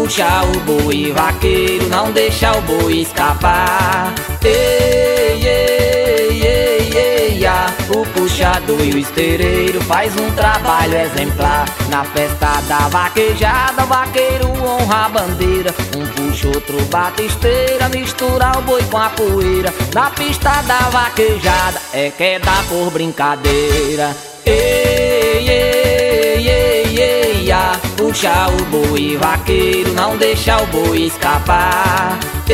puxa o boi vaqueiro, não deixa o boi escapar. Ei, ei, ei, ei, ah. O puxador e o estereiro faz um trabalho exemplar. Na festa da vaquejada, o vaqueiro honra a bandeira. Um puxa, outro bate esteira, mistura o boi com a poeira. Na pista da vaquejada é queda por brincadeira. Ei, ei, ei, ei, ah. Puxa o boi vaqueiro, não deixa o boi escapar.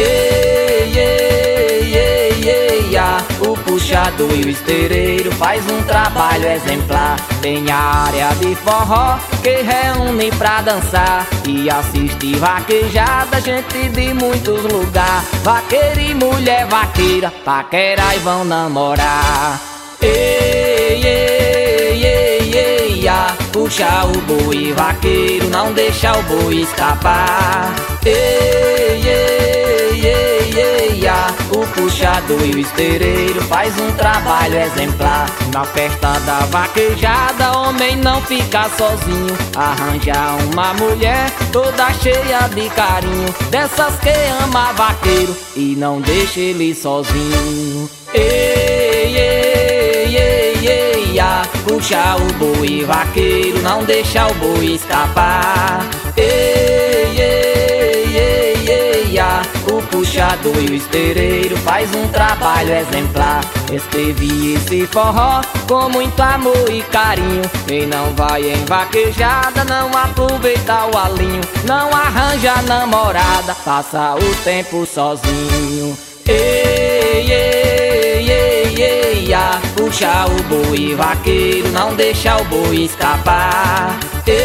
Ei, ei, ei, ei, ah. O puxador e o estereiro faz um trabalho exemplar. Tem a área de forró que reúne pra dançar e assiste vaquejada, gente de muitos lugares. Vaqueiro e mulher vaqueira paquera e vão namorar. Ei, ei, ei, ei, ah. Puxa o boi vaqueiro, não deixa o boi escapar. Ei, ei, ei, ei, ah. O puxador e o estereiro faz um trabalho exemplar. Na festa da vaquejada, homem não fica sozinho. Arranja uma mulher toda cheia de carinho, dessas que ama vaqueiro e não deixa ele sozinho. Ei, ei, ei, ei, ah. Puxa o boi vaqueiro, não deixa o boi escapar. Ei, ei, ei, ei, ah. O puxador e o estereiro faz um trabalho exemplar. Esteve esse forró com muito amor e carinho. Quem não vai em vaquejada não aproveita o alinho, não arranja namorada, passa o tempo sozinho. Ei, ei, ei, ei, ah. Puxa o boi vaqueiro, não deixa o boi escapar.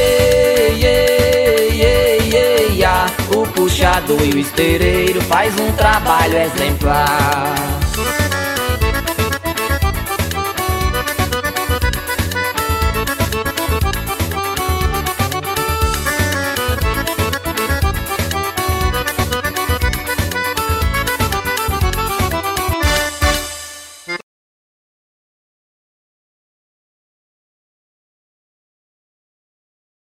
Ei, ei, ei, ei, ah. O puxador e o estereiro faz um trabalho exemplar.